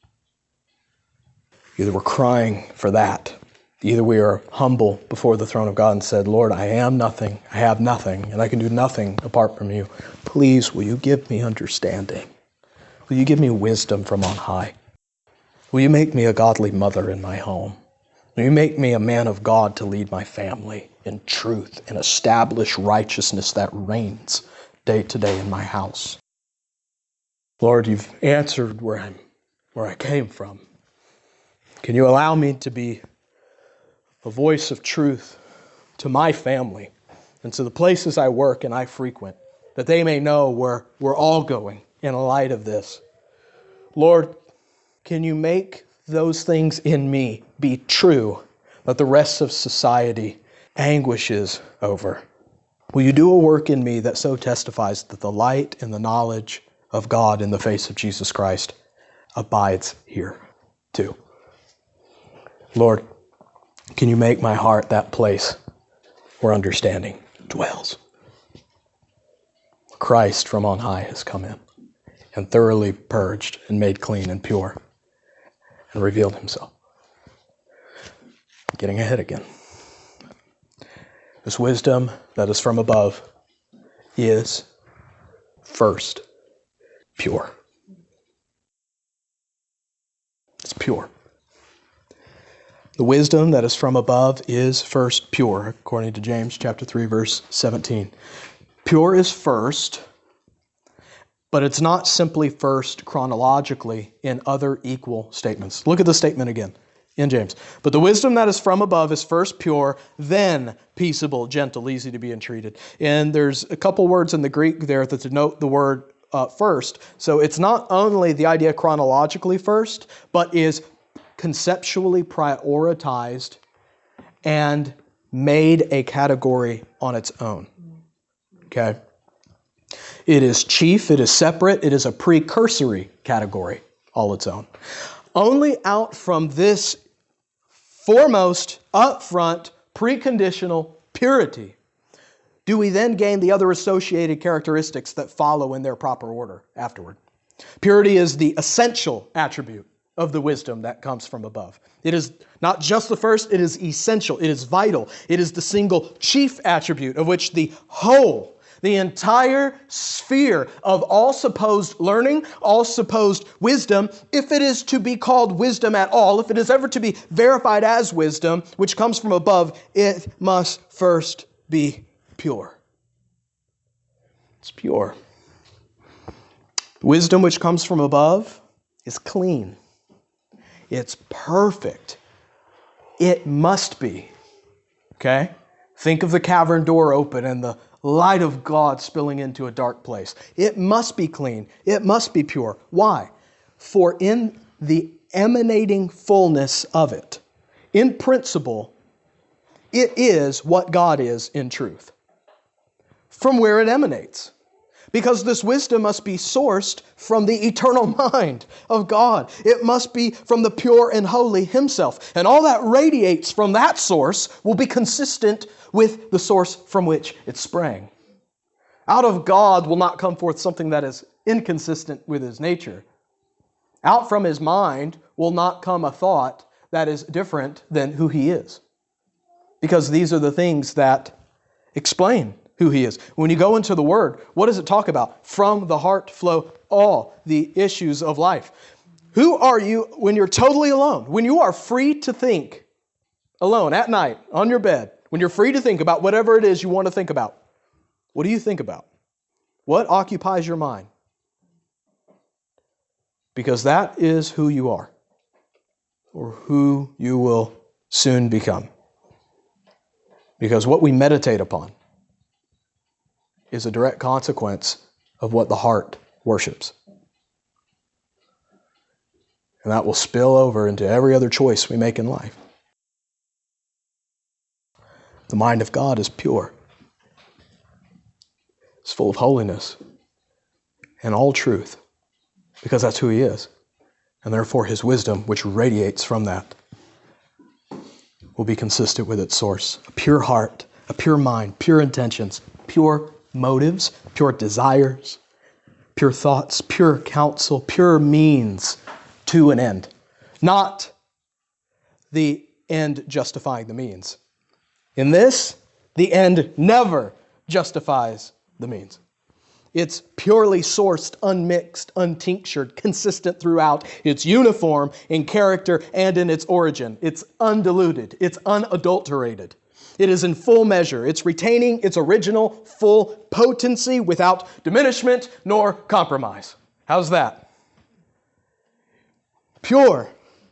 Either we're crying for that. Either we are humble before the throne of God and said, Lord, I am nothing, I have nothing, and I can do nothing apart from You. Please, will You give me understanding? Will You give me wisdom from on high? Will You make me a godly mother in my home? Will You make me a man of God to lead my family in truth and establish righteousness that reigns day to day in my house? Lord, You've answered where I'm, where I came from. Can You allow me to be a voice of truth to my family and to the places I work and I frequent, that they may know where we're all going in light of this? Lord, can You make those things in me be true that the rest of society anguishes over? Will You do a work in me that so testifies that the light and the knowledge of God in the face of Jesus Christ abides here too? Lord, can You make my heart that place where understanding dwells? Christ from on high has come in and thoroughly purged and made clean and pure and revealed Himself. Getting ahead again. This wisdom that is from above is first pure. It's pure. The wisdom that is from above is first pure, according to James chapter three, verse seventeen. Pure is first, but it's not simply first chronologically in other equal statements. Look at the statement again in James. But the wisdom that is from above is first pure, then peaceable, gentle, easy to be entreated. And there's a couple words in the Greek there that denote the word uh, first. So it's not only the idea chronologically first, but is conceptually prioritized and made a category on its own. Okay? It is chief, it is separate, it is a precursory category all its own. Only out from this foremost, upfront, preconditional purity do we then gain the other associated characteristics that follow in their proper order afterward. Purity is the essential attribute of the wisdom that comes from above. It is not just the first, it is essential, it is vital. It is the single chief attribute of which the whole, the entire sphere of all supposed learning, all supposed wisdom, if it is to be called wisdom at all, if it is ever to be verified as wisdom, which comes from above, it must first be pure. It's pure. Wisdom which comes from above is clean. It's perfect. It must be. Okay? Think of the cavern door open and the light of God spilling into a dark place. It must be clean. It must be pure. Why? For in the emanating fullness of it, in principle, it is what God is in truth. From where it emanates. Because this wisdom must be sourced from the eternal mind of God. It must be from the pure and holy Himself. And all that radiates from that source will be consistent with the source from which it sprang. Out of God will not come forth something that is inconsistent with His nature. Out from His mind will not come a thought that is different than who He is. Because these are the things that explain who he is. When you go into the Word, what does it talk about? From the heart flow all the issues of life. Who are you when you're totally alone? When you are free to think alone at night on your bed, when you're free to think about whatever it is you want to think about, what do you think about? What occupies your mind? Because that is who you are, or who you will soon become. Because what we meditate upon is a direct consequence of what the heart worships. And that will spill over into every other choice we make in life. The mind of God is pure. It's full of holiness and all truth, because that's who he is. And therefore his wisdom, which radiates from that, will be consistent with its source. A pure heart, a pure mind, pure intentions, pure motives, pure desires, pure thoughts, pure counsel, pure means to an end. Not the end justifying the means. In this, the end never justifies the means. It's purely sourced, unmixed, untinctured, consistent throughout. It's uniform in character and in its origin. It's undiluted. It's unadulterated. It is in full measure. It's retaining its original full potency without diminishment nor compromise. How's that? Pure.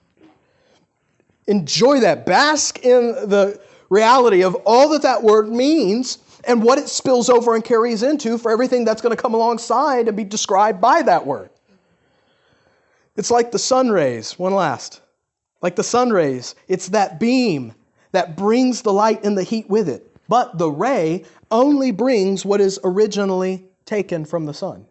Enjoy that. Bask in the reality of all that that word means and what it spills over and carries into for everything that's going to come alongside and be described by that word. It's like the sun rays, one last. Like the sun rays, it's that beam that brings the light and the heat with it. But the ray only brings what is originally taken from the sun.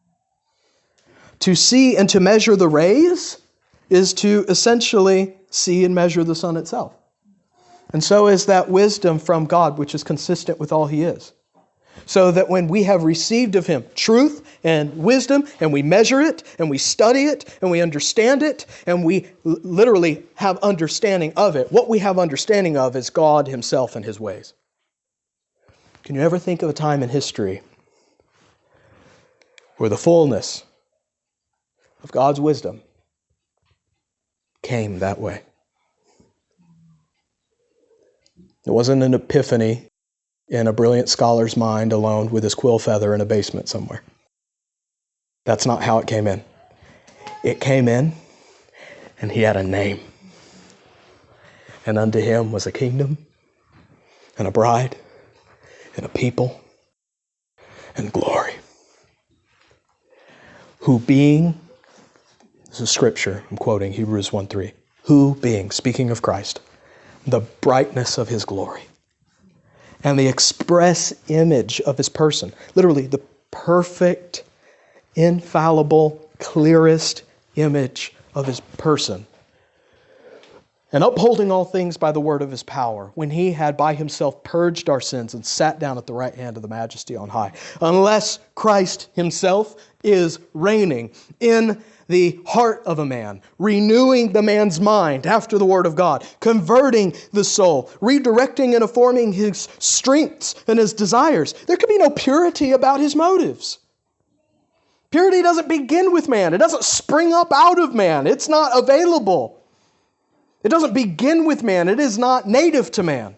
To see and to measure the rays is to essentially see and measure the sun itself. And so is that wisdom from God, which is consistent with all he is. So that when we have received of him truth and wisdom, and we measure it, and we study it, and we understand it, and we literally have understanding of it, what we have understanding of is God himself and his ways. Can you ever think of a time in history where the fullness of God's wisdom came that way? It wasn't an epiphany in a brilliant scholar's mind alone with his quill feather in a basement somewhere. That's not how it came in. It came in, and he had a name. And unto him was a kingdom, and a bride, and a people, and glory. Who being, this is scripture, I'm quoting Hebrews one three, who being, speaking of Christ, the brightness of his glory and the express image of his person. Literally, the perfect, infallible, clearest image of his person. And upholding all things by the word of his power, when he had by himself purged our sins and sat down at the right hand of the majesty on high. Unless Christ himself is reigning in the heart of a man, renewing the man's mind after the word of God, converting the soul, redirecting and informing his strengths and his desires, there could be no purity about his motives. Purity doesn't begin with man. It doesn't spring up out of man. It's not available. It doesn't begin with man. It is not native to man.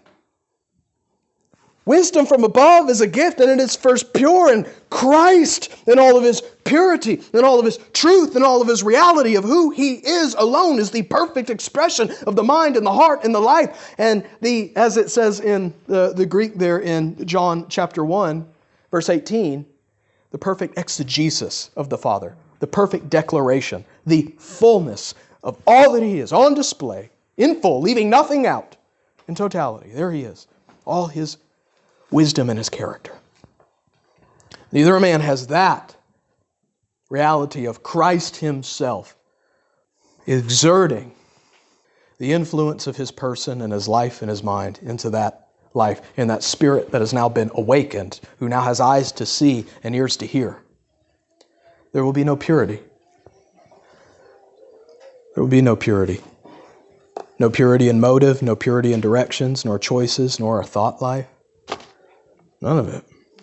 Wisdom from above is a gift, and it is first pure, and Christ in all of his purity, and all of his truth, and all of his reality of who he is alone is the perfect expression of the mind and the heart and the life. And the, as it says in the, the Greek there in John chapter one, verse eighteen, the perfect exegesis of the Father, the perfect declaration, the fullness of all that he is on display, in full, leaving nothing out, in totality. There he is, all his wisdom and his character. Neither a man has that reality of Christ himself exerting the influence of his person and his life and his mind into that life, in that spirit that has now been awakened, who now has eyes to see and ears to hear. There will be no purity. There will be no purity. No purity in motive, no purity in directions, nor choices, nor our thought life. None of it.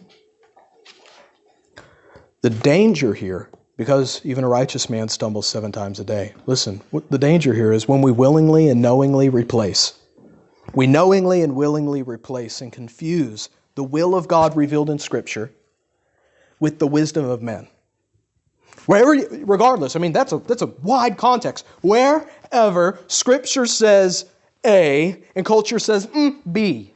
The danger here, because even a righteous man stumbles seven times a day. Listen, the danger here is when we willingly and knowingly replace. We knowingly and willingly replace and confuse the will of God revealed in Scripture with the wisdom of men. Wherever, regardless, I mean, that's a, that's a wide context. Wherever Scripture says A and culture says mm, B,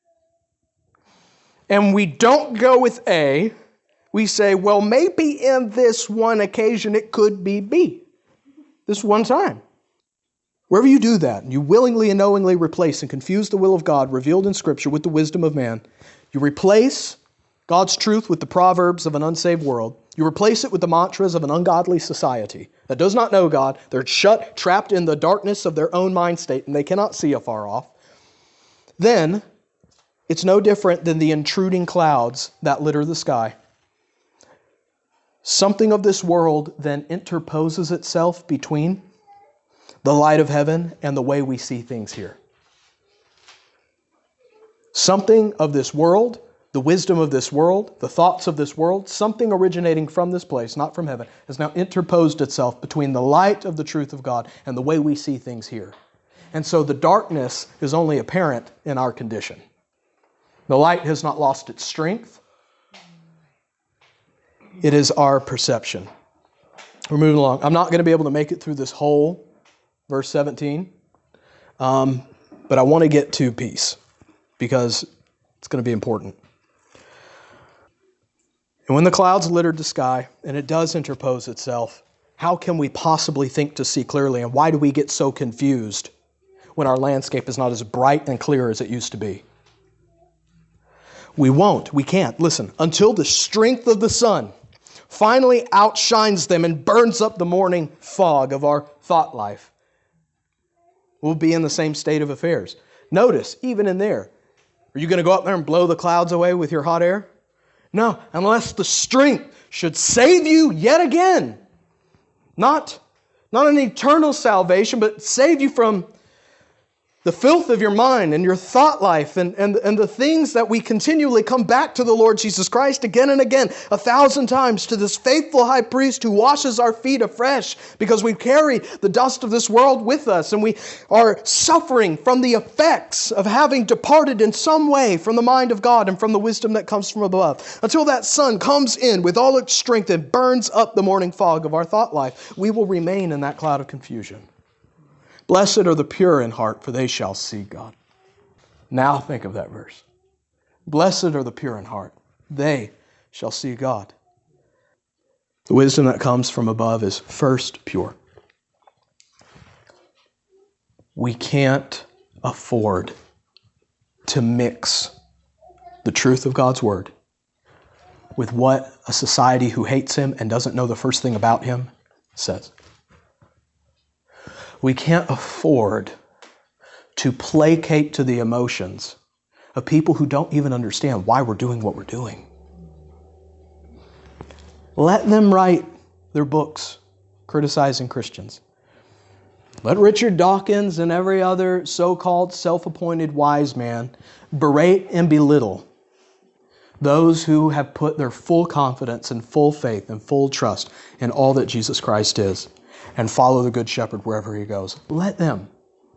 and we don't go with A, we say, well, maybe in this one occasion it could be B. This one time. Wherever you do that, and you willingly and knowingly replace and confuse the will of God revealed in Scripture with the wisdom of man, you replace God's truth with the proverbs of an unsaved world. You replace it with the mantras of an ungodly society that does not know God. They're shut, trapped in the darkness of their own mind state, and they cannot see afar off. Then, it's no different than the intruding clouds that litter the sky. Something of this world then interposes itself between the light of heaven and the way we see things here. Something of this world, the wisdom of this world, the thoughts of this world, something originating from this place, not from heaven, has now interposed itself between the light of the truth of God and the way we see things here. And so the darkness is only apparent in our condition. The light has not lost its strength. It is our perception. We're moving along. I'm not going to be able to make it through this whole verse seventeen, um, but I want to get to peace because it's going to be important. And when the clouds littered the sky, and it does interpose itself, how can we possibly think to see clearly, and why do we get so confused when our landscape is not as bright and clear as it used to be? We won't, we can't, listen, until the strength of the sun finally outshines them and burns up the morning fog of our thought life. We'll be in the same state of affairs. Notice, even in there, are you going to go up there and blow the clouds away with your hot air? No, unless the strength should save you yet again. Not, not an eternal salvation, but save you from the filth of your mind and your thought life and, and, and the things that we continually come back to the Lord Jesus Christ again and again, a thousand times, to this faithful high priest who washes our feet afresh because we carry the dust of this world with us and we are suffering from the effects of having departed in some way from the mind of God and from the wisdom that comes from above. Until that sun comes in with all its strength and burns up the morning fog of our thought life, we will remain in that cloud of confusion. Blessed are the pure in heart, for they shall see God. Now think of that verse. Blessed are the pure in heart. They shall see God. The wisdom that comes from above is first pure. We can't afford to mix the truth of God's word with what a society who hates him and doesn't know the first thing about him says. We can't afford to placate to the emotions of people who don't even understand why we're doing what we're doing. Let them write their books criticizing Christians. Let Richard Dawkins and every other so-called self-appointed wise man berate and belittle those who have put their full confidence and full faith and full trust in all that Jesus Christ is, and follow the Good Shepherd wherever he goes. Let them.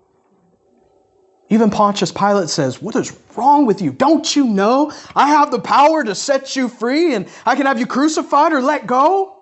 Even Pontius Pilate says, what is wrong with you? Don't you know I have the power to set you free and I can have you crucified or let go?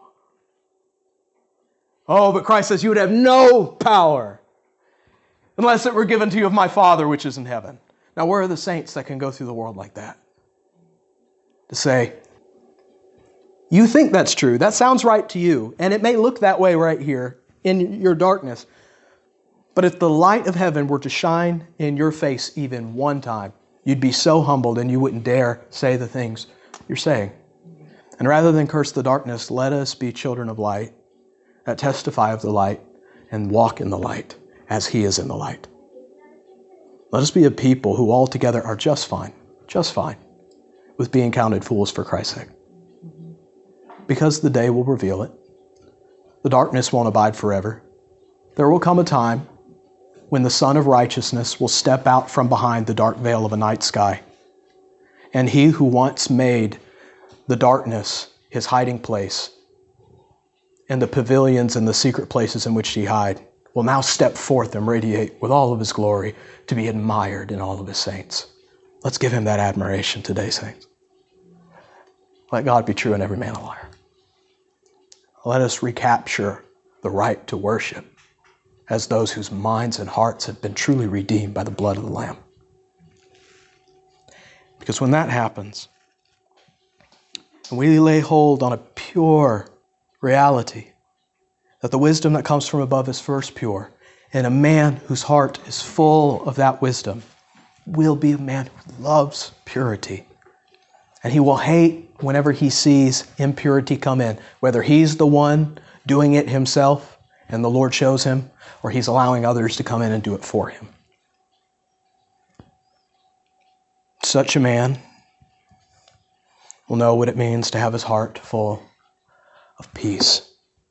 Oh, but Christ says you would have no power unless it were given to you of my Father which is in heaven. Now, where are the saints that can go through the world like that? To say, you think that's true. That sounds right to you. And it may look that way right here in your darkness. But if the light of heaven were to shine in your face even one time, you'd be so humbled and you wouldn't dare say the things you're saying. And rather than curse the darkness, let us be children of light that testify of the light and walk in the light as he is in the light. Let us be a people who altogether are just fine, just fine with being counted fools for Christ's sake. Because the day will reveal it. The darkness won't abide forever. There will come a time when the Son of Righteousness will step out from behind the dark veil of a night sky. And he who once made the darkness his hiding place, and the pavilions and the secret places in which he hide, will now step forth and radiate with all of his glory to be admired in all of his saints. Let's give him that admiration today, saints. Let God be true and every man a liar. Let us recapture the right to worship as those whose minds and hearts have been truly redeemed by the blood of the Lamb. Because when that happens, and we lay hold on a pure reality, that the wisdom that comes from above is first pure, and a man whose heart is full of that wisdom will be a man who loves purity. And he will hate whenever he sees impurity come in, whether he's the one doing it himself and the Lord shows him, or he's allowing others to come in and do it for him. Such a man will know what it means to have his heart full of peace.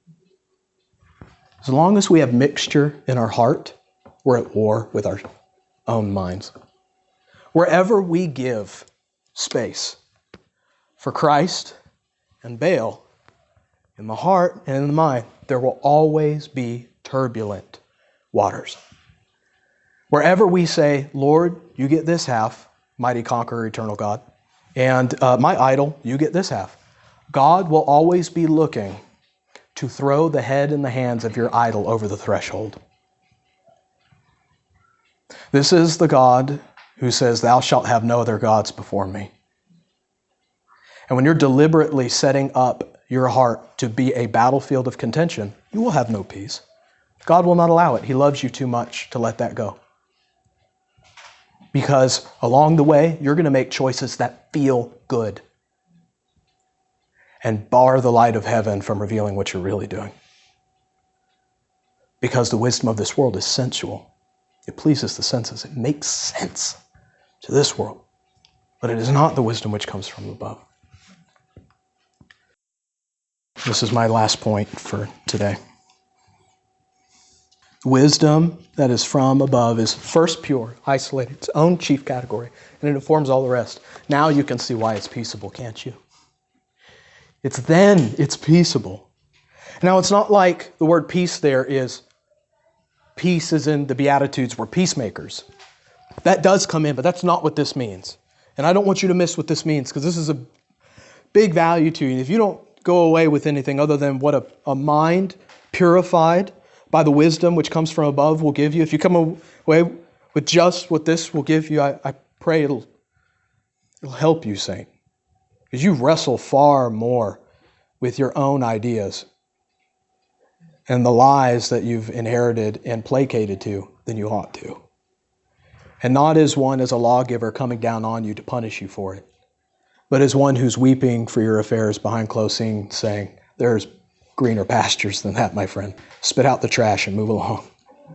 As long as we have mixture in our heart, we're at war with our own minds. Wherever we give space for Christ and Baal in the heart and in the mind, there will always be turbulent waters. Wherever we say, Lord, you get this half, mighty conqueror, eternal God, and uh, my idol, you get this half, God will always be looking to throw the head and the hands of your idol over the threshold. This is the God who says, thou shalt have no other gods before me. And when you're deliberately setting up your heart to be a battlefield of contention, you will have no peace. God will not allow it. He loves you too much to let that go. Because along the way, you're going to make choices that feel good and bar the light of heaven from revealing what you're really doing. Because the wisdom of this world is sensual. It pleases the senses. It makes sense to this world. But it is not the wisdom which comes from above. This is my last point for today. Wisdom that is from above is first pure, isolated, its own chief category, and it informs all the rest. Now you can see why it's peaceable, can't you? It's then it's peaceable. Now it's not like the word peace there is peace as in the Beatitudes were peacemakers. That does come in, but that's not what this means. And I don't want you to miss what this means, because this is a big value to you. If you don't go away with anything other than what a, a mind purified by the wisdom which comes from above will give you, if you come away with just what this will give you, I, I pray it'll, it'll help you, saint. Because you wrestle far more with your own ideas and the lies that you've inherited and placated to than you ought to. And not as one as a lawgiver coming down on you to punish you for it, but as one who's weeping for your affairs behind closed scenes, saying, there's greener pastures than that, my friend. Spit out the trash and move along.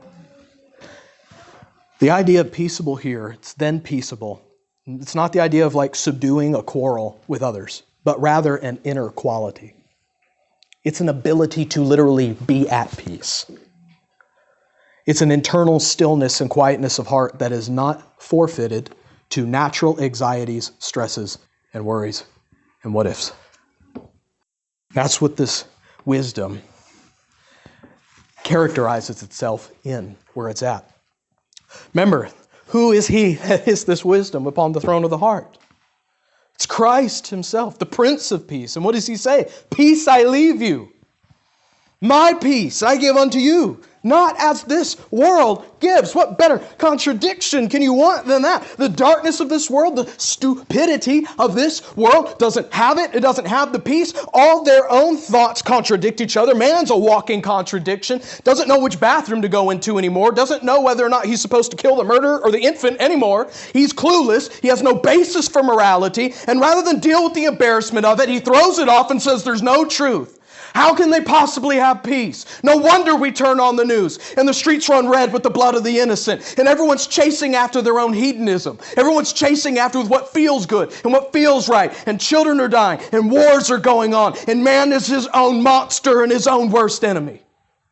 The idea of peaceable here, it's then peaceable. It's not the idea of like subduing a quarrel with others, but rather an inner quality. It's an ability to literally be at peace. It's an internal stillness and quietness of heart that is not forfeited to natural anxieties, stresses, and worries and what ifs. That's what this wisdom characterizes itself in, where it's at. Remember, who is he that is this wisdom upon the throne of the heart? It's Christ himself, the Prince of Peace. And what does he say? Peace I leave you. My peace I give unto you. Not as this world gives. What better contradiction can you want than that? The darkness of this world, the stupidity of this world doesn't have it. It doesn't have the peace. All their own thoughts contradict each other. Man's a walking contradiction. Doesn't know which bathroom to go into anymore. Doesn't know whether or not he's supposed to kill the murderer or the infant anymore. He's clueless. He has no basis for morality. And rather than deal with the embarrassment of it, he throws it off and says there's no truth. How can they possibly have peace? No wonder we turn on the news and the streets run red with the blood of the innocent, and everyone's chasing after their own hedonism. Everyone's chasing after what feels good and what feels right, and children are dying and wars are going on, and man is his own monster and his own worst enemy.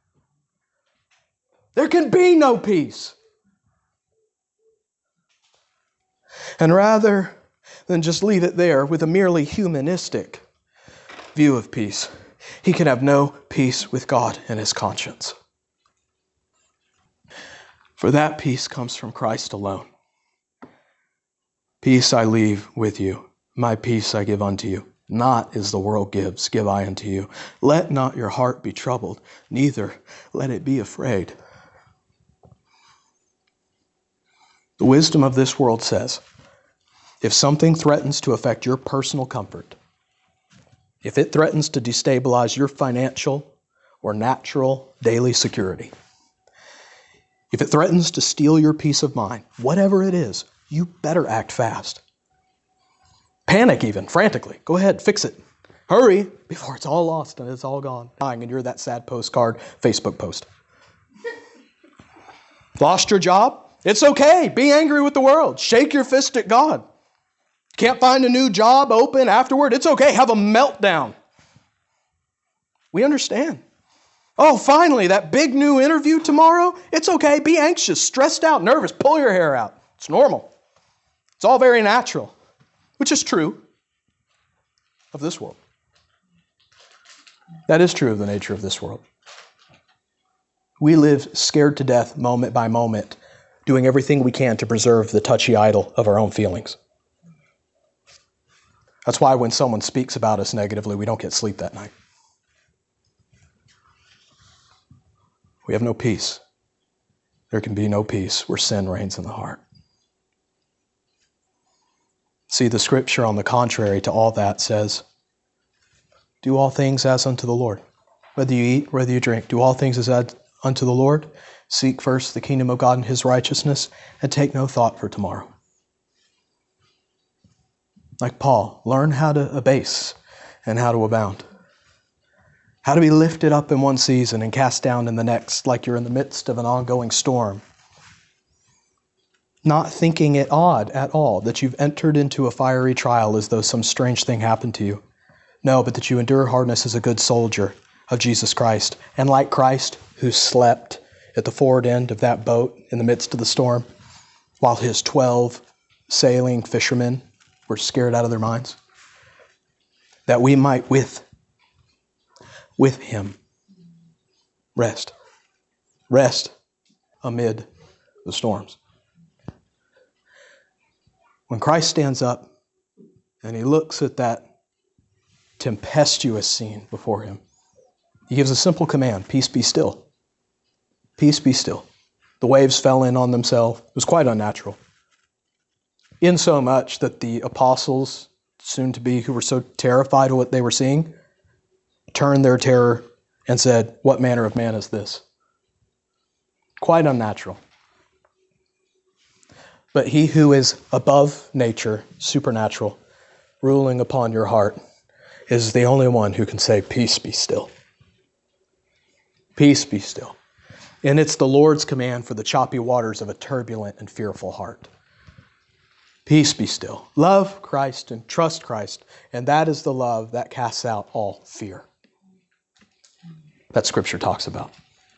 There can be no peace. And rather than just leave it there with a merely humanistic view of peace. He can have no peace with God in his conscience. For that peace comes from Christ alone. Peace I leave with you. My peace I give unto you. Not as the world gives, give I unto you. Let not your heart be troubled, neither let it be afraid. The wisdom of this world says, if something threatens to affect your personal comfort, if it threatens to destabilize your financial or natural daily security, if it threatens to steal your peace of mind, whatever it is, you better act fast. Panic even, frantically. Go ahead, fix it. Hurry before it's all lost and it's all gone. And you're that sad postcard Facebook post. Lost your job? It's okay. Be angry with the world. Shake your fist at God. Can't find a new job open afterward? It's okay. Have a meltdown. We understand. Oh, finally, that big new interview tomorrow? It's okay. Be anxious, stressed out, nervous. Pull your hair out. It's normal. It's all very natural, which is true of this world. That is true of the nature of this world. We live scared to death moment by moment, doing everything we can to preserve the touchy idol of our own feelings. That's why when someone speaks about us negatively, we don't get sleep that night. We have no peace. There can be no peace where sin reigns in the heart. See, the scripture, on the contrary to all that, says, do all things as unto the Lord. Whether you eat, whether you drink, do all things as unto the Lord. Seek first the kingdom of God and his righteousness, and take no thought for tomorrow. Like Paul, learn how to abase and how to abound. How to be lifted up in one season and cast down in the next, like you're in the midst of an ongoing storm. Not thinking it odd at all that you've entered into a fiery trial as though some strange thing happened to you. No, but that you endure hardness as a good soldier of Jesus Christ. And like Christ, who slept at the forward end of that boat in the midst of the storm, while his twelve sailing fishermen were scared out of their minds, that we might with, with him rest. Rest amid the storms. When Christ stands up and he looks at that tempestuous scene before him, he gives a simple command, peace be still. Peace be still. The waves fell in on themselves. It was quite unnatural. Insomuch that the apostles, soon to be, who were so terrified of what they were seeing, turned their terror and said, what manner of man is this? Quite unnatural. But he who is above nature, supernatural, ruling upon your heart, is the only one who can say, peace be still. Peace be still. And it's the Lord's command for the choppy waters of a turbulent and fearful heart. Peace be still. Love Christ and trust Christ, and that is the love that casts out all fear. That Scripture talks about.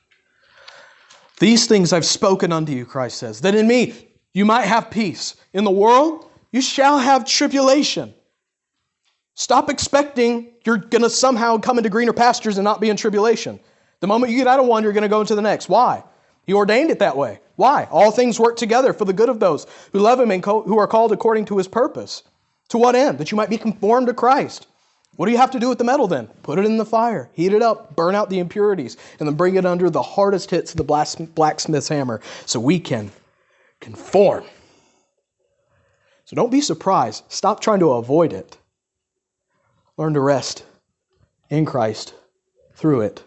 These things I've spoken unto you, Christ says, that in me you might have peace. In the world you shall have tribulation. Stop expecting you're going to somehow come into greener pastures and not be in tribulation. The moment you get out of one, you're going to go into the next. Why? He ordained it that way. Why? All things work together for the good of those who love him and co- who are called according to his purpose. To what end? That you might be conformed to Christ. What do you have to do with the metal then? Put it in the fire, heat it up, burn out the impurities, and then bring it under the hardest hits of the blacksmith's hammer so we can conform. So don't be surprised. Stop trying to avoid it. Learn to rest in Christ through it.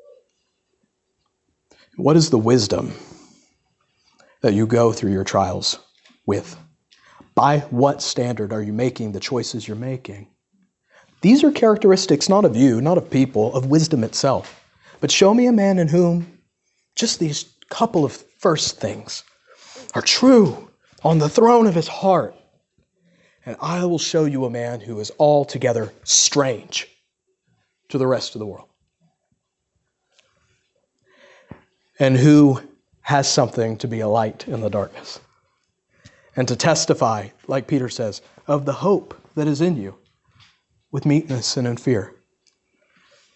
What is the wisdom that you go through your trials with? By what standard are you making the choices you're making? These are characteristics not of you, not of people, of wisdom itself. But show me a man in whom just these couple of first things are true on the throne of his heart, and I will show you a man who is altogether strange to the rest of the world, and who has something to be a light in the darkness, and to testify, like Peter says, of the hope that is in you, with meekness and in fear.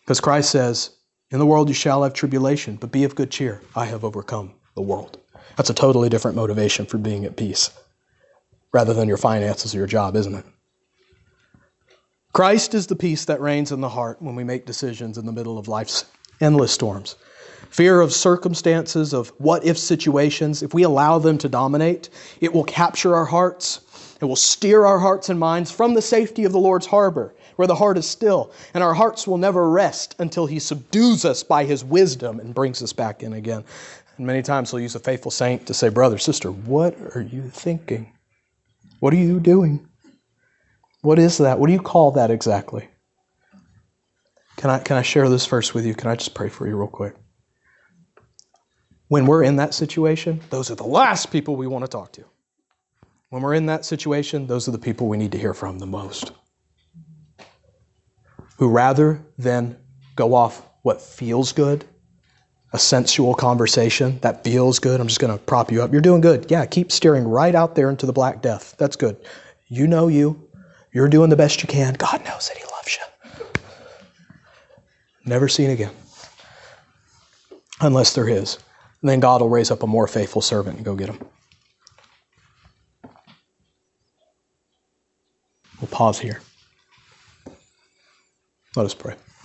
Because Christ says, in the world you shall have tribulation, but be of good cheer. I have overcome the world. That's a totally different motivation for being at peace, rather than your finances or your job, isn't it? Christ is the peace that reigns in the heart when we make decisions in the middle of life's endless storms. Fear of circumstances, of what-if situations, if we allow them to dominate, it will capture our hearts. It will steer our hearts and minds from the safety of the Lord's harbor, where the heart is still, and our hearts will never rest until He subdues us by His wisdom and brings us back in again. And many times He'll use a faithful saint to say, brother, sister, what are you thinking? What are you doing? What is that? What do you call that exactly? Can I, can I share this verse with you? Can I just pray for you real quick? When we're in that situation, those are the last people we want to talk to. When we're in that situation, those are the people we need to hear from the most. Who rather than go off what feels good, a sensual conversation that feels good, I'm just going to prop you up. You're doing good. Yeah, keep steering right out there into the black death. That's good. You know you. You're doing the best you can. God knows that He loves you. Never seen again. Unless they're His. And then God will raise up a more faithful servant and go get him. We'll pause here. Let us pray.